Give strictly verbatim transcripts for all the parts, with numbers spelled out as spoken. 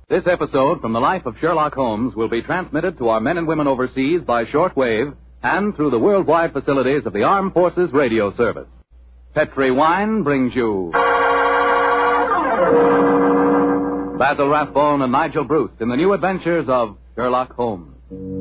This episode from the life of Sherlock Holmes will be transmitted to our men and women overseas by shortwave and through the worldwide facilities of the Armed Forces Radio Service. Petri Wine brings you Basil Rathbone and Nigel Bruce in the new adventures of Sherlock Holmes.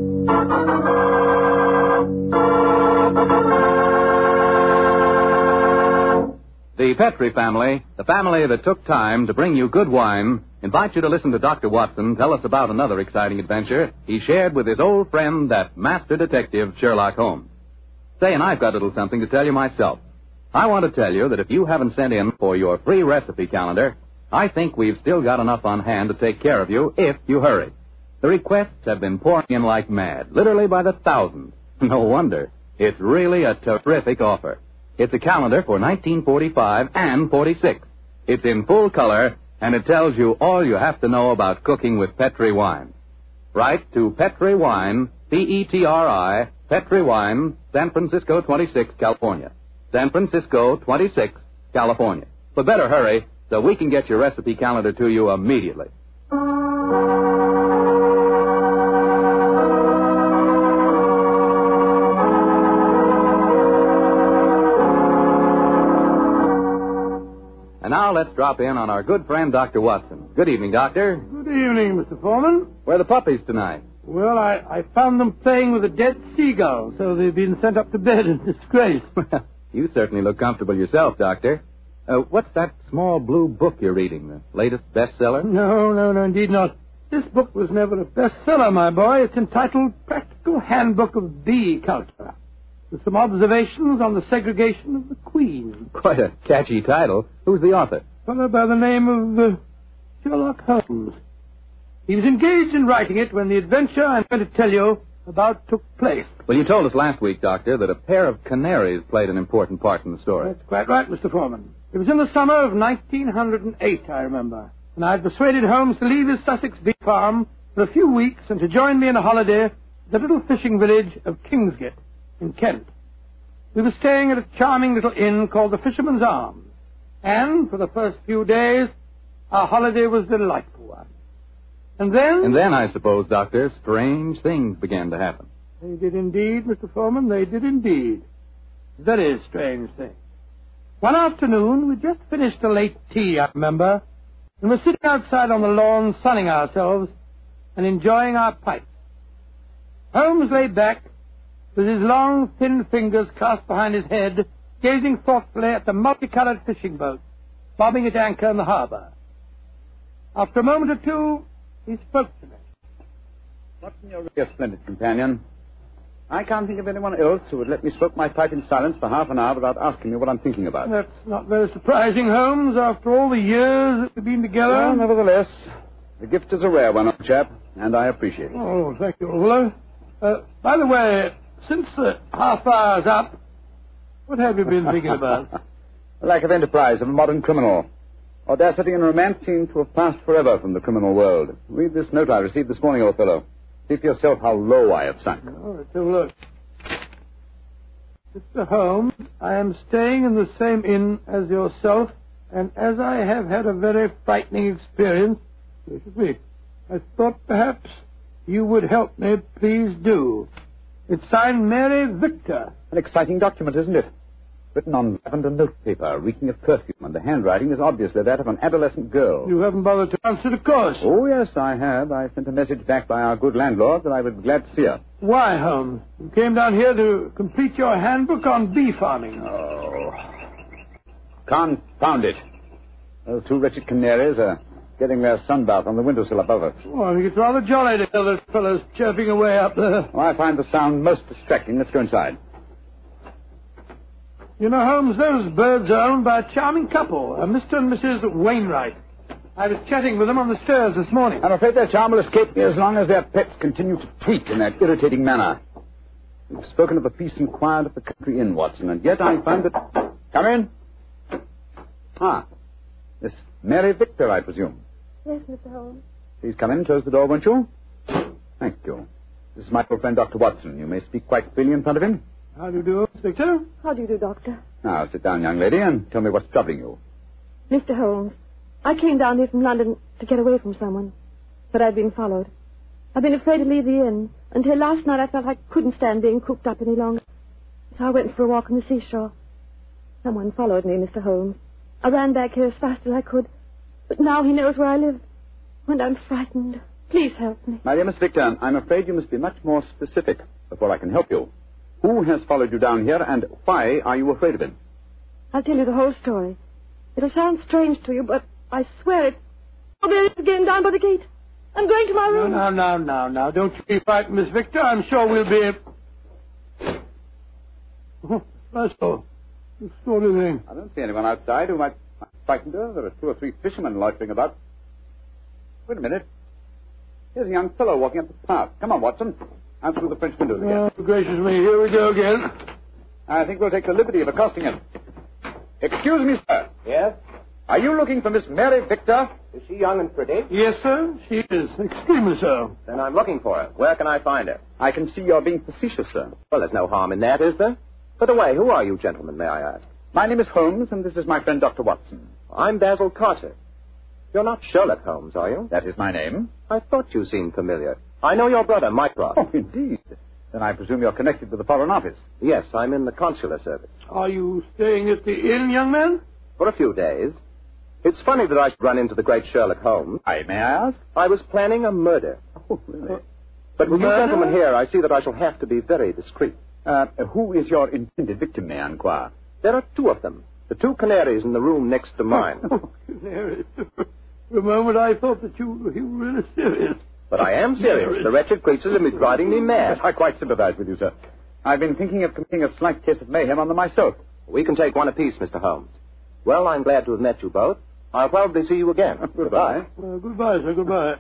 The Petri family, the family that took time to bring you good wine, invites you to listen to Doctor Watson tell us about another exciting adventure he shared with his old friend, that master detective, Sherlock Holmes. Say, and I've got a little something to tell you myself. I want to tell you that if you haven't sent in for your free recipe calendar, I think we've still got enough on hand to take care of you if you hurry. The requests have been pouring in like mad, literally by the thousands. No wonder. It's really a terrific offer. It's a calendar for nineteen forty-five and forty-six. It's in full color, and it tells you all you have to know about cooking with Petri Wine. Write to Petri Wine, P E T R I, Petri Wine, San Francisco twenty-six, California. San Francisco twenty-six, California. But better hurry, so we can get your recipe calendar to you immediately. And now let's drop in on our good friend, Doctor Watson. Good evening, Doctor. Good evening, Mister Foreman. Where are the puppies tonight? Well, I, I found them playing with a dead seagull, so they've been sent up to bed in disgrace. You certainly look comfortable yourself, Doctor. Uh, what's that small blue book you're reading, the latest bestseller? No, no, no, indeed not. This book was never a bestseller, my boy. It's entitled Practical Handbook of Bee Culture, with some observations on the segregation of the queen. Quite a catchy title. Who's the author? A fellow by the name of uh, Sherlock Holmes. He was engaged in writing it when the adventure I'm going to tell you about took place. Well, you told us last week, Doctor, that a pair of canaries played an important part in the story. That's quite right, Mister Foreman. It was in the summer of nineteen oh eight, I remember, and I had persuaded Holmes to leave his Sussex bee farm for a few weeks and to join me in a holiday at the little fishing village of Kingsgate in Kent. We were staying at a charming little inn called the Fisherman's Arms, and for the first few days, our holiday was a delightful one. And then... And then, I suppose, Doctor, strange things began to happen. They did indeed, Mister Foreman, they did indeed. Very strange things. One afternoon, we just finished a late tea, I remember, and were sitting outside on the lawn sunning ourselves and enjoying our pipes. Holmes lay back, with his long, thin fingers clasped behind his head, gazing thoughtfully at the multicolored fishing boats bobbing at anchor in the harbor. After a moment or two, he spoke to me. Watson, you're really a splendid companion. I can't think of anyone else who would let me smoke my pipe in silence for half an hour without asking me what I'm thinking about. That's not very surprising, Holmes, after all the years that we've been together. Well, nevertheless, the gift is a rare one, old chap, and I appreciate it. Oh, thank you, old fellow. Uh, by the way, since the half hour's up, what have you been thinking about? The lack of enterprise of a modern criminal. Audacity and romance seem to have passed forever from the criminal world. Read this note I received this morning, old fellow. See for yourself how low I have sunk. All right, so look. Mister Holmes, I am staying in the same inn as yourself, and as I have had a very frightening experience, so should we, I thought perhaps you would help me. Please do. It's signed Mary Victor. An exciting document, isn't it? Written on lavender notepaper, reeking of perfume, and the handwriting is obviously that of an adolescent girl. You haven't bothered to answer the course. Oh, yes, I have. I sent a message back by our good landlord that I would be glad to see her. Why, Holmes? You came down here to complete your handbook on bee farming. Oh. Confound it. Those two wretched canaries are getting their sunbath on the windowsill above us. Oh, I think it's rather jolly to hear those fellows chirping away up there. Oh, I find the sound most distracting. Let's go inside. You know, Holmes, those birds are owned by a charming couple, a Mister and Missus Wainwright. I was chatting with them on the stairs this morning. I'm afraid their charm will escape me as long as their pets continue to tweet in that irritating manner. We've spoken of the peace and quiet of the country inn, Watson, and yet I find that... Come in. Ah, Miss Mary Victor, I presume. Yes, Mister Holmes. Please come in. Close the door, won't you? Thank you. This is my old friend, Doctor Watson. You may speak quite freely in front of him. How do you do, Inspector? How do you do, Doctor? Now, sit down, young lady, and tell me what's troubling you. Mister Holmes, I came down here from London to get away from someone. but I've been followed. I've been afraid to leave the inn. Until last night I felt I couldn't stand being cooped up any longer. So I went for a walk on the seashore. Someone followed me, Mister Holmes. I ran back here as fast as I could. But now he knows where I live. And I'm frightened. Please help me. My dear Miss Victor, I'm afraid you must be much more specific before I can help you. Who has followed you down here, and why are you afraid of him? I'll tell you the whole story. It'll sound strange to you, but I swear it. Oh, there it is again, down by the gate. I'm going to my room. No, no, no, no, no. Don't you be frightened, Miss Victor. I'm sure we'll be... Oh, that's all. What's the sort of thing? I don't see anyone outside who might frighten her. There are two or three fishermen loitering about. Wait a minute. Here's a young fellow walking up the path. Come on, Watson. Out through the French windows again. Oh, gracious me. Here we go again. I think we'll take the liberty of accosting him. Excuse me, sir. Yes? Are you looking for Miss Mary Victor? Is she young and pretty? Yes, sir. She is. Extremely so. Then I'm looking for her. Where can I find her? I can see you're being facetious, sir. Well, there's no harm in that, is there? By the way, who are you gentlemen, may I ask? My name is Holmes, and this is my friend Doctor Watson. I'm Basil Carter. You're not Sherlock Holmes, are you? That is my name. I thought you seemed familiar. I know your brother, Mycroft. Oh, indeed. Then I presume you're connected with the Foreign Office. Yes, I'm in the consular service. Are you staying at the inn, young man? For a few days. It's funny that I should run into the great Sherlock Holmes. I may I ask? I was planning a murder. Oh, really? But with you Murder? gentlemen here, I see that I shall have to be very discreet. Uh, who is your intended victim, may I inquire? There are two of them. The two canaries in the room next to mine. Oh, canary. For a moment I thought that you, you were really serious. But I am serious. The wretched creatures have been driving me mad. I quite sympathize with you, sir. I've been thinking of committing a slight case of mayhem on them myself. We can take one apiece, Mister Holmes. Well, I'm glad to have met you both. I'll probably see you again. Goodbye. Well, goodbye, sir, goodbye.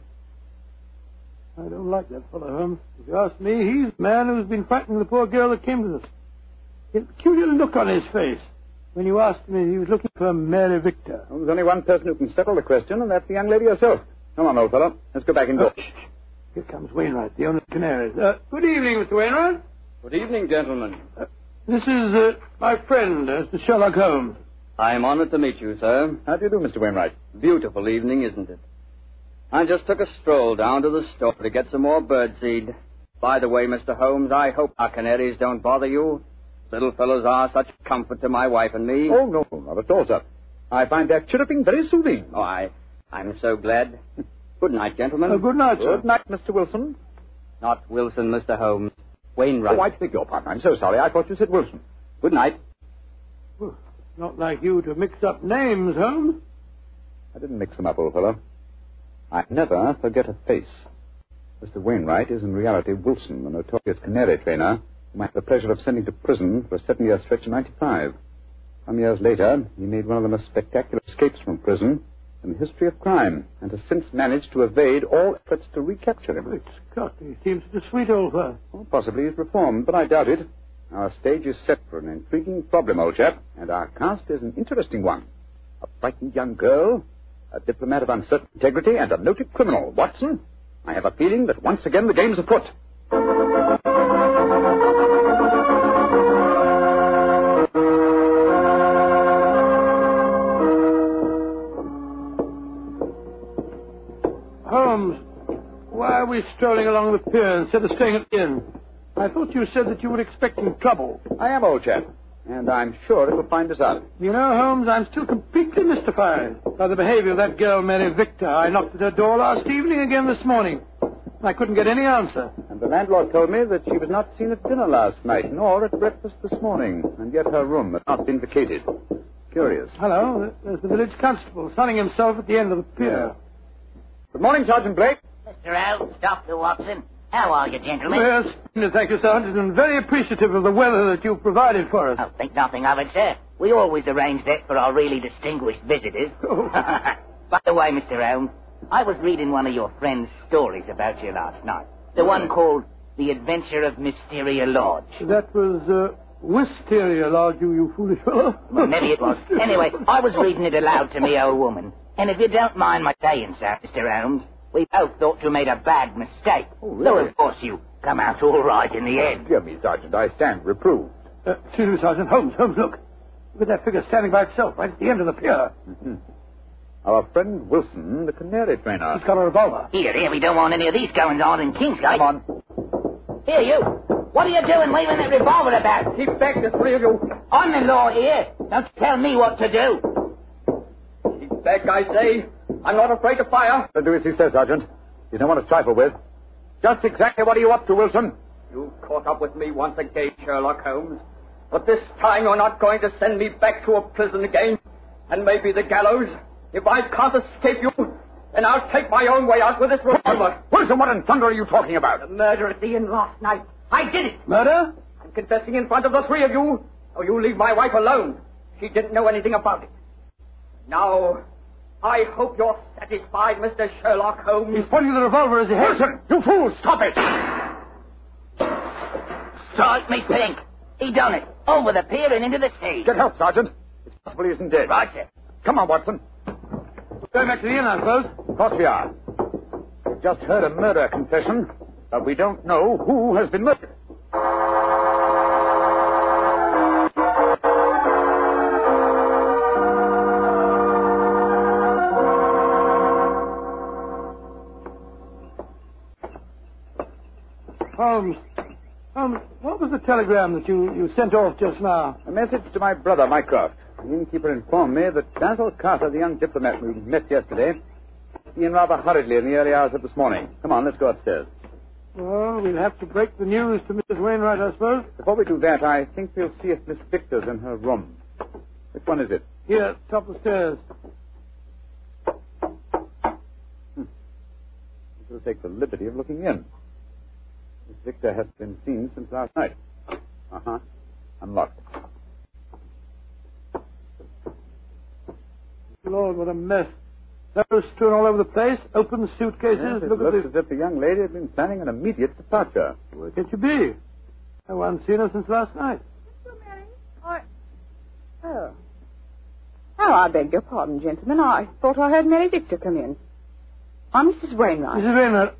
I don't like that fellow, Holmes. If you ask me, he's the man who's been frightening the poor girl that came to us. He had a peculiar look on his face when you asked him if he was looking for Mary Victor. Well, there's only one person who can settle the question, and that's the young lady herself. Come on, old fellow. Let's go back indoors. Oh, shh. Here comes Wainwright, the owner of the Canaries. Uh, good evening, Mister Wainwright. Good evening, gentlemen. Uh, this is uh, my friend, uh, Mister Sherlock Holmes. I am honored to meet you, sir. How do you do, Mister Wainwright? Beautiful evening, isn't it? I just took a stroll down to the store to get some more birdseed. By the way, Mister Holmes, I hope our canaries don't bother you. Little fellows are such comfort to my wife and me. Oh, no, not at all, sir. I find their chirruping very soothing. Oh, I, I'm so glad. Good night, gentlemen. Uh, good night, sir. Good night, Mister Wilson. Not Wilson, Mister Holmes. Wainwright. Oh, I beg your pardon. I'm so sorry. I thought you said Wilson. Good night. Well, not like you to mix up names, Holmes. I didn't mix them up, old fellow. I never forget a face. Mister Wainwright is in reality Wilson, the notorious canary trainer, whom I had the pleasure of sending to prison for a seven-year stretch in ninety-five. Some years later, he made one of the most spectacular escapes from prison in the history of crime, and has since managed to evade all efforts to recapture him. Great Scott, he seems such a sweet old fellow. Well, possibly he's reformed, but I doubt it. Our stage is set for an intriguing problem, old chap, and our cast is an interesting one. A frightened young girl, a diplomat of uncertain integrity, and a noted criminal. Watson, I have a feeling that once again the game's afoot. Holmes, why are we strolling along the pier instead of staying at the inn? I thought you said that you were expecting trouble. I am, old chap, and I'm sure it'll find us out. You know, Holmes, I'm still completely mystified by the behavior of that girl, Mary Victor. I knocked at her door last evening, again this morning. I couldn't get any answer. And the landlord told me that she was not seen at dinner last night, nor at breakfast this morning, and yet her room had not been vacated. Curious. Hello, there's the village constable sunning himself at the end of the pier. Good morning, Sergeant Blake. Mister Holmes, Doctor Watson. How are you, gentlemen? Yes, thank you, Sergeant, and very appreciative of the weather that you've provided for us. Oh, think nothing of it, sir. We always arrange that for our really distinguished visitors. Oh. By the way, Mister Holmes, I was reading one of your friend's stories about you last night. The one called The Adventure of Mysteria Lodge. That was, uh, Wisteria Lodge, you, you foolish fellow. Well, maybe it was. Anyway, I was reading it aloud to me old woman. And if you don't mind my saying, sir, Mister Holmes, we both thought you made a bad mistake. Oh, really? So, of course, you come out all right in the end. Dear me, Sergeant, I stand reproved. Uh, excuse me, Sergeant. Holmes, Holmes, look. Look at that figure standing by itself right at the end of the pier. Mm-hmm. Our friend Wilson, the canary trainer. He's got a revolver. Here, here, we don't want any of these goings on in Kingsgate. Come on. Here, you. What are you doing waving that revolver about? Keep back, the three of you. I'm the law here. Don't tell me what to do. Keep back, I say. I'm not afraid to fire. I'll do as he says, Sergeant. You don't want to trifle with. Just exactly what are you up to, Wilson? You caught up with me once again, Sherlock Holmes. But this time you're not going to send me back to a prison again. And maybe the gallows. If I can't escape you, then I'll take my own way out with this revolver. Wilson, what in thunder are you talking about? The murder at the inn last night. I did it. Murder? I'm confessing in front of the three of you. Oh, you leave my wife alone. She didn't know anything about it. Now, I hope you're satisfied, Mister Sherlock Holmes. He's pointing the revolver as he heads. Wilson, you fool, stop it! Strike me pink. He done it. Over the pier and into the sea. Get help, Sergeant. It's possible he isn't dead. Right, sir. Come on, Watson. Going back to the inn, I suppose. Of course we are. We've just heard a murder confession, but we don't know who has been murdered. Holmes. Holmes, what was the telegram that you, you sent off just now? A message to my brother, Mycroft. The innkeeper informed me that Basil Carter, the young diplomat we met yesterday, was in rather hurriedly in the early hours of this morning. Come on, let's go upstairs. Well, we'll have to break the news to Missus Wainwright, I suppose. Before we do that, I think we'll see if Miss Victor's in her room. Which one is it? Here, top of the stairs. Hmm. We'll take the liberty of looking in. Miss Victor has been seen since last night. Uh-huh. Unlocked. Lord, what a mess. Those strewn all over the place, open suitcases. Yes, it Look looks at as this. if the young lady had been planning an immediate departure. Where can she be? No one's seen her since last night. Mister Mary, I... Oh. Oh, I beg your pardon, gentlemen. I thought I heard Mary Victor come in. I'm Missus Wainwright. Missus Wainwright,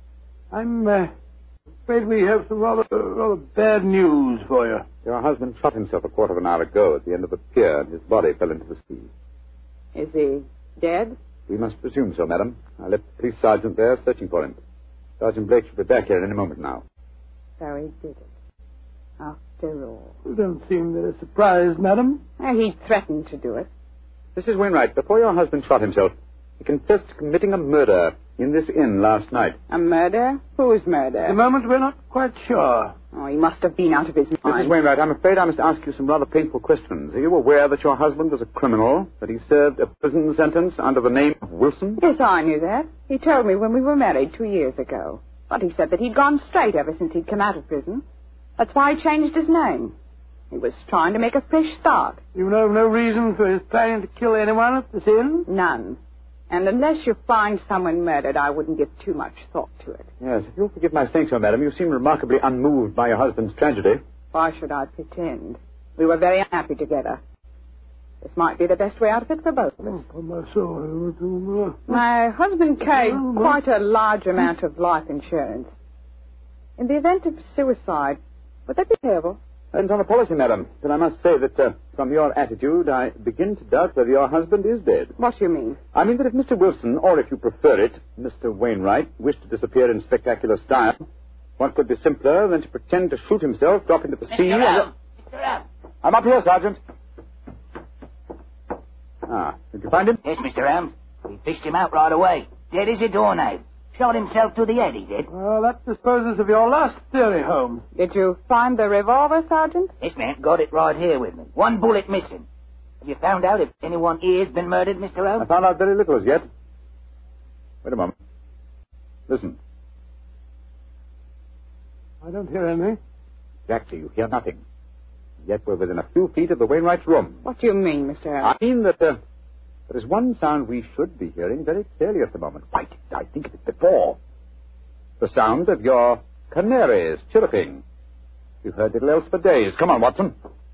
I'm uh, afraid we have some rather, rather bad news for you. Your husband shot himself a quarter of an hour ago at the end of the pier, and his body fell into the sea. Is he dead? We must presume so, madam. I left the police sergeant there searching for him. Sergeant Blake should be back here in any moment now. So he did it. After all. You don't seem very surprised, madam. Oh, he threatened to do it. Missus Wainwright, before your husband shot himself, he confessed to committing a murder in this inn last night. A murder? Whose murder? At the moment, we're not quite sure. Oh, he must have been out of his mind. Missus Wainwright, I'm afraid I must ask you some rather painful questions. Are you aware that your husband was a criminal, that he served a prison sentence under the name of Wilson? Yes, I knew that. He told me when we were married two years ago. But he said that he'd gone straight ever since he'd come out of prison. That's why he changed his name. He was trying to make a fresh start. You know of no reason for his planning to kill anyone at this inn? None. And unless you find someone murdered, I wouldn't give too much thought to it. Yes, if you'll forgive my saying so, madam, you seem remarkably unmoved by your husband's tragedy. Why should I pretend? We were very unhappy together. This might be the best way out of it for both of us. Oh, my soul. My husband carried quite a large amount of life insurance. In the event of suicide, would that be payable? Depends on the policy, madam. But I must say that, uh, from your attitude, I begin to doubt whether your husband is dead. What do you mean? I mean that if Mister Wilson, or if you prefer it, Mister Wainwright, wished to disappear in spectacular style, what could be simpler than to pretend to shoot himself, drop into the sea... Mister Ram! Mister Ram! I'm up here, Sergeant. Ah, did you find him? Yes, Mister Ram. We fished him out right away. Dead as a doornail. Shot himself to the head, he did. Well, that disposes of your last theory, Holmes. Did you find the revolver, Sergeant? Yes, ma'am. Got it right here with me. One bullet missing. Have you found out if anyone here's been murdered, Mister I Holmes? found out very little as yet. Wait a moment. Listen. I don't hear anything. Exactly, you hear nothing. Yet we're within a few feet of the Wainwright's room. What do you mean, Mister Harris? I mean that uh, there is one sound we should be hearing very clearly at the moment. Wait, I think of it before. The sound of your canaries chirruping. You've heard little else for days. Come on, Watson.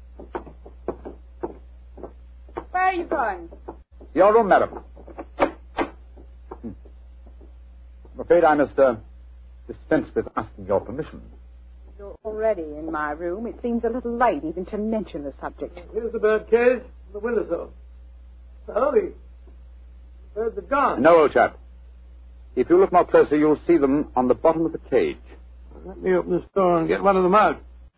Where are you going? Your room, madam. Hmm. I'm afraid I must uh, dispense with asking your permission. You're already in my room. It seems a little late even to mention the subject. Here's the bird cage, the windowsill. Oh, the, Birds are gone. No, old chap. If you look more closely, you'll see them on the bottom of the cage. Let me open this door and get one of them out.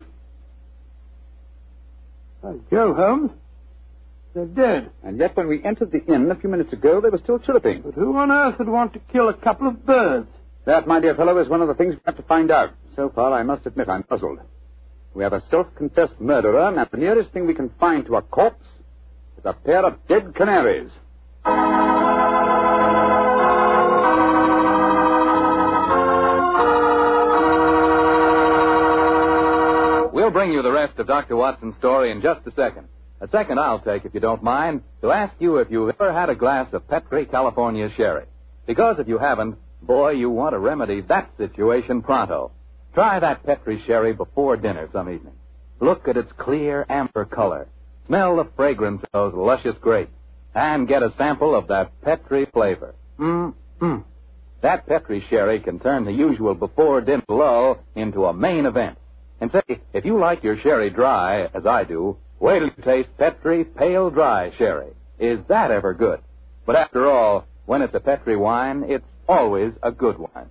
By Joe, Holmes. They're dead. And yet when we entered the inn a few minutes ago, they were still chirruping. But who on earth would want to kill a couple of birds? That, my dear fellow, is one of the things we have to find out. So far, I must admit I'm puzzled. We have a self-confessed murderer, and the nearest thing we can find to a corpse is a pair of dead canaries. We'll bring you the rest of Doctor Watson's story in just a second. A second I'll take, if you don't mind, to ask you if you've ever had a glass of Petri California Sherry. Because if you haven't, boy, you want to remedy that situation pronto. Try that Petri Sherry before dinner some evening. Look at its clear amber color. Smell the fragrance of those luscious grapes. And get a sample of that Petri flavor. Mmm-mmm. That Petri Sherry can turn the usual before-dinner lull into a main event. And say, if you like your sherry dry, as I do, wait till you taste Petri Pale Dry Sherry. Is that ever good? But after all, when it's a Petri wine, it's always a good wine.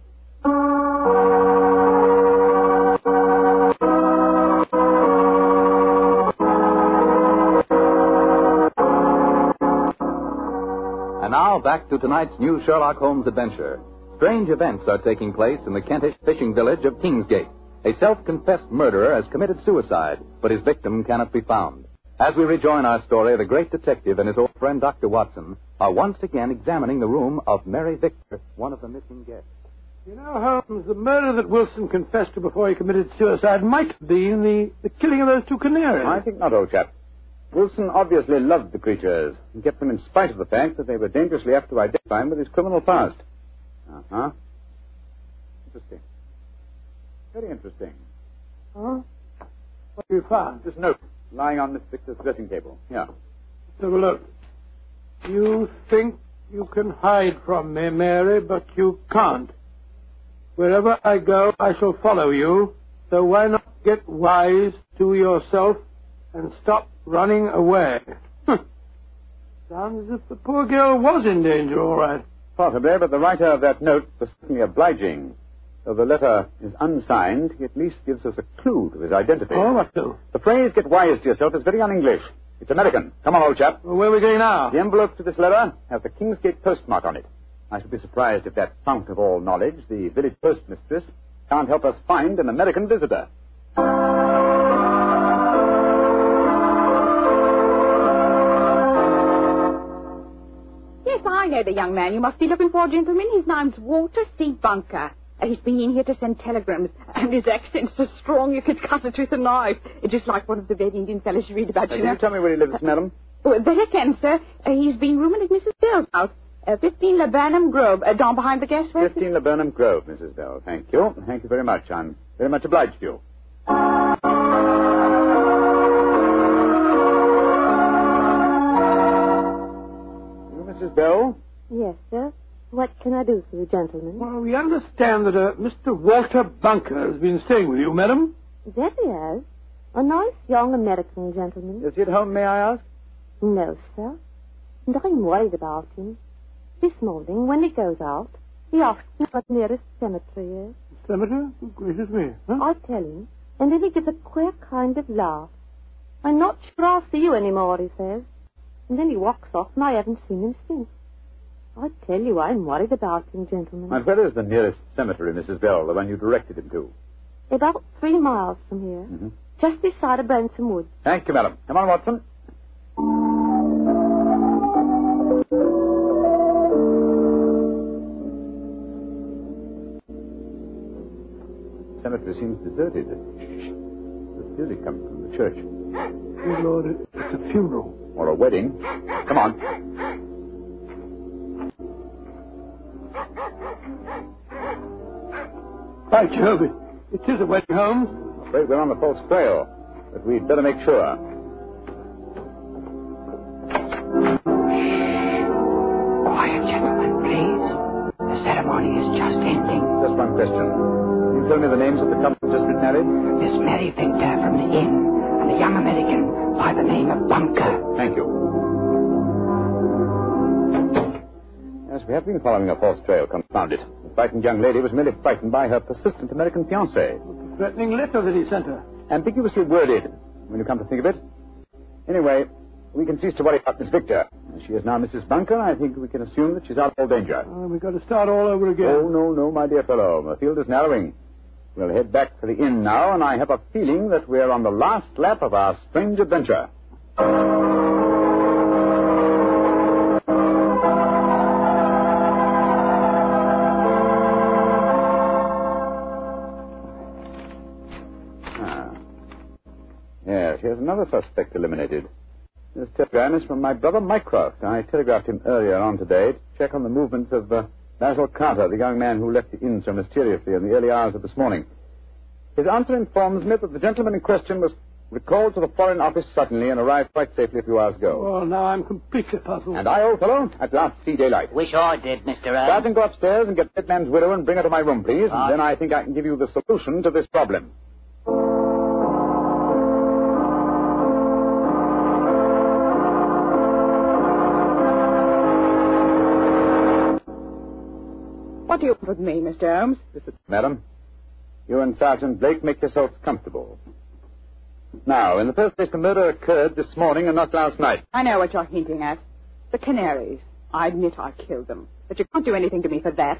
And now, back to tonight's new Sherlock Holmes adventure. Strange events are taking place in the Kentish fishing village of Kingsgate. A self-confessed murderer has committed suicide, but his victim cannot be found. As we rejoin our story, the great detective and his old friend Doctor Watson are once again examining the room of Mary Victor, one of the missing guests. You know, Holmes, the murder that Wilson confessed to before he committed suicide might have been the, the killing of those two canaries. I think not, old chap. Wilson obviously loved the creatures and kept them in spite of the fact that they were dangerously apt to identify him with his criminal past. Uh-huh. Interesting. Very interesting. Huh? What have you found? This note lying on Miss Victor's dressing table. Here. Let's have a look. You think you can hide from me, Mary, but you can't. Wherever I go, I shall follow you. So why not get wise to yourself and stop running away? Sounds as if the poor girl was in danger, all right. Possibly, but the writer of that note was certainly obliging. Though the letter is unsigned, he at least gives us a clue to his identity. Oh, what clue? The phrase, get wise to yourself, is very un-English. It's American. Come on, old chap. Well, where are we going now? The envelope to this letter has the Kingsgate postmark on it. I should be surprised if that fount of all knowledge, the village postmistress, can't help us find an American visitor. Yes, I know the young man you must be looking for, gentlemen. His name's Walter C. Bunker. Uh, he's been in here to send telegrams, and his accent's so strong you could cut it with a knife. It's just like one of the Red Indian fellows you read about, Uh, you can know. you tell me where he lives, Uh, madam? Well, that I can, sir. Uh, he's been rooming at Missus Bell's house, uh, fifteen Laburnum Grove, uh, down behind the gas works. fifteen Laburnum Grove, Missus Bell. Thank you. Thank you very much. I'm very much obliged to you. You, Missus Bell? Yes, sir. What can I do for you, gentlemen? Well, we understand that uh, Mister Walter Bunker has been staying with you, madam. That he has. A nice young American gentleman. Is he at home, may I ask? No, sir. And I'm worried about him. This morning, when he goes out, he asks me what the nearest cemetery is. Cemetery? Oh, gracious me. Huh? I tell him, and then he gives a queer kind of laugh. I'm not sure I'll see you anymore, he says. And then he walks off, and I haven't seen him since. I tell you, I'm worried about him, gentlemen. And where is the nearest cemetery, Missus Bell, the one you directed him to? About three miles from here. Mm-hmm. Just this side of Branson Woods. Thank you, madam. Come on, Watson. The cemetery seems deserted. The music comes from the church. Good Lord, it- it's a funeral. Or a wedding. Come on. By Jove, it, it is a wedding, Holmes. I'm afraid we're on the false trail, but we'd better make sure. Quiet, gentlemen, please. The ceremony is just ending. Just one question. Can you tell me the names of the couple just been married? Miss Mary Victor from the inn and a young American by the name of Bunker. Thank you. we have been following a false trail, confound it. The frightened young lady was merely frightened by her persistent American fiancé. The threatening letter that he sent her. Ambiguously worded, when you come to think of it. Anyway, we can cease to worry about Miss Victor. As she is now Missus Bunker, I think we can assume that she's out of all danger. Uh, we've got to start all over again. Oh, no, no, my dear fellow. The field is narrowing. We'll head back to the inn now, and I have a feeling that we're on the last lap of our strange adventure. Ah. Yes, here's another suspect eliminated. This telegram is from my brother Mycroft. I telegraphed him earlier on today to check on the movements of uh, Basil Carter, the young man who left the inn so mysteriously in the early hours of this morning. His answer informs me that the gentleman in question was recalled to the Foreign Office suddenly and arrived quite safely a few hours ago. Well, now I'm completely puzzled. And I, old fellow, at last see daylight. Wish I did, Mister Holmes. Sergeant, go upstairs and get that man's widow and bring her to my room, please. Right. And then I think I can give you the solution to this problem. What do you want with me, Mister Holmes? Listen, madam, you and Sergeant Blake make yourselves comfortable. Now, in the first place, the murder occurred this morning and not last night. I know what you're hinting at. The canaries. I admit I killed them. But you can't do anything to me for that.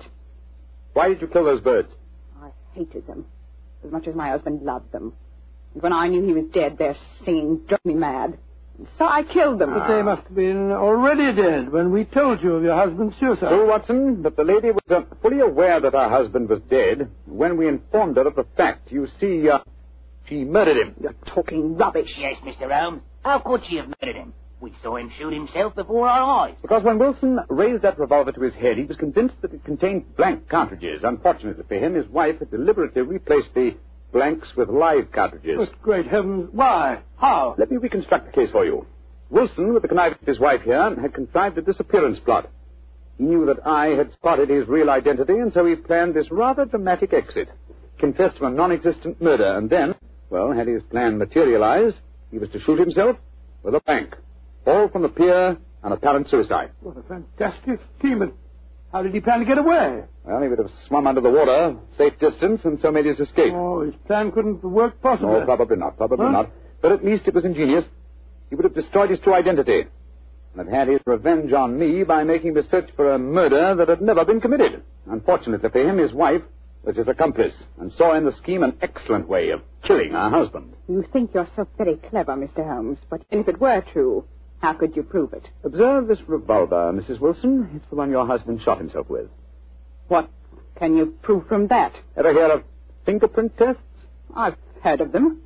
Why did you kill those birds? I hated them. As much as my husband loved them. And when I knew he was dead, their singing drove me mad. So I killed them. But they must have been already dead when we told you of your husband's suicide. True, Watson, but the lady was uh, fully aware that her husband was dead when we informed her of the fact. You see, uh, she murdered him. You're talking rubbish. Yes, Mister Holmes. How could she have murdered him? We saw him shoot himself before our eyes. Because when Wilson raised that revolver to his head, he was convinced that it contained blank cartridges. Unfortunately for him, his wife had deliberately replaced the blanks with live cartridges. But great heavens, why? How? Let me reconstruct the case for you. Wilson, with the connivance of his wife here, had contrived a disappearance plot. He knew that I had spotted his real identity, and so he planned this rather dramatic exit. Confessed to a non-existent murder, and then, well, had his plan materialized, he was to shoot himself with a blank. Fall from the pier, an apparent suicide. What a fantastic scheme. But how did he plan to get away? Well, he would have swum under the water, safe distance, and so made his escape. Oh, his plan couldn't work possibly. No, probably not, probably huh? not. But at least it was ingenious. He would have destroyed his true identity and have had his revenge on me by making me search for a murder that had never been committed. Unfortunately for him, his wife was his accomplice and saw in the scheme an excellent way of killing her husband. You think you're so very clever, Mister Holmes, but if it were true, how could you prove it? Observe this revolver, Missus Wilson. It's the one your husband shot himself with. What can you prove from that? Ever hear of fingerprint tests? I've heard of them.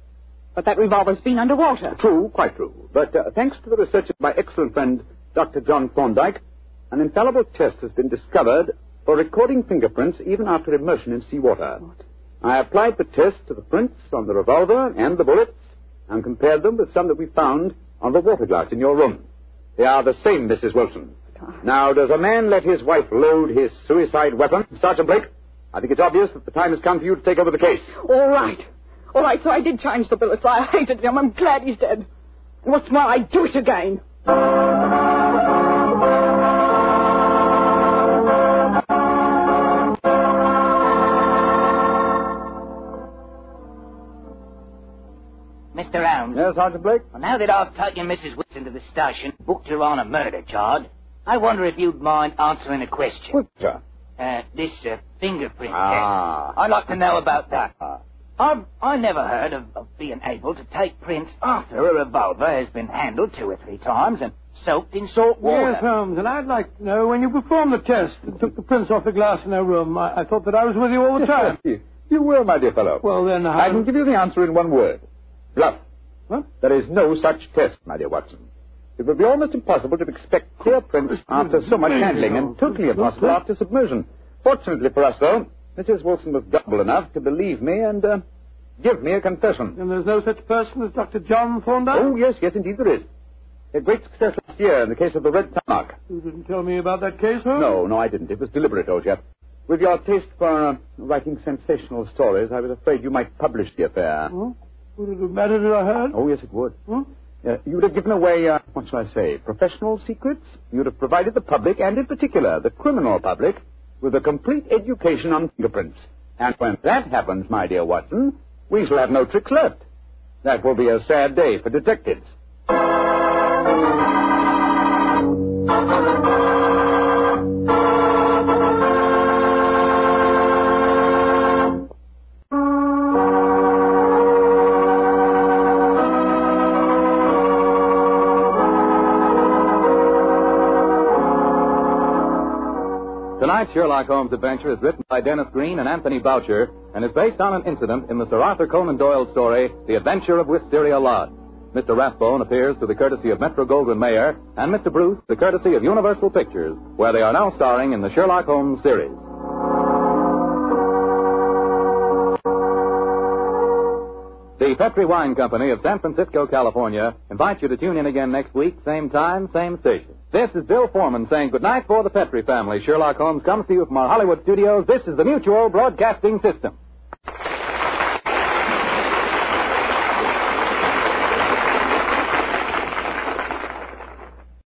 But that revolver's been underwater. True, quite true. But uh, thanks to the research of my excellent friend, Doctor John Thorndyke, an infallible test has been discovered for recording fingerprints even after immersion in seawater. What? I applied the test to the prints on the revolver and the bullets and compared them with some that we found on the water glass in your room. They are the same, Missus Wilson. Now, does a man let his wife load his suicide weapon? Sergeant Blake, I think it's obvious that the time has come for you to take over the case. All right. All right, so I did change the bullets. I hated him. I'm glad he's dead. And what's more, I'd do it again. Mister Holmes. Yes, Sergeant Blake? Well, now that I've taken Missus Wilson to the station, booked her on a murder charge, I wonder if you'd mind answering a question. What, sir? Uh, this uh, fingerprint Ah. test. I'd like to know about that. I've I never heard of, of being able to take prints after a revolver has been handled two or three times and soaked in salt water. Yes, Holmes, and I'd like to know when you performed the test and took the prints off the glass in her room. I, I thought that I was with you all the time. You will, my dear fellow. Well, then, I I can give you the answer in one word. Bluff. What? There is no such test, my dear Watson. It would be almost impossible to expect clear prints after so much handling, and totally impossible after submersion. Fortunately for us, though, Missus Wilson was double enough to believe me and uh, give me a confession. And there's no such person as Doctor John Thorndyke? Oh, yes, yes, indeed there is. A great success last year in the case of the Red Tarmac. You didn't tell me about that case, Holmes? No, no, I didn't. It was deliberate, old chap. With your taste for uh, writing sensational stories, I was afraid you might publish the affair. Oh? Would it have mattered if I heard? Oh, yes, it would. Hmm? Uh, you would have given away uh, what shall I say, professional secrets. You'd have provided the public, and in particular the criminal public, with a complete education on fingerprints. And when that happens, my dear Watson, we shall have no tricks left. That will be a sad day for detectives. Tonight's Sherlock Holmes adventure is written by Dennis Green and Anthony Boucher and is based on an incident in the Sir Arthur Conan Doyle story, The Adventure of Wisteria Lodge. Mister Rathbone appears through the courtesy of Metro-Goldwyn-Mayer, and Mister Bruce the courtesy of Universal Pictures, where they are now starring in the Sherlock Holmes series. The Petri Wine Company of San Francisco, California, invites you to tune in again next week, same time, same station. This is Bill Foreman saying goodnight for the Petri family. Sherlock Holmes comes to you from our Hollywood studios. This is the Mutual Broadcasting System.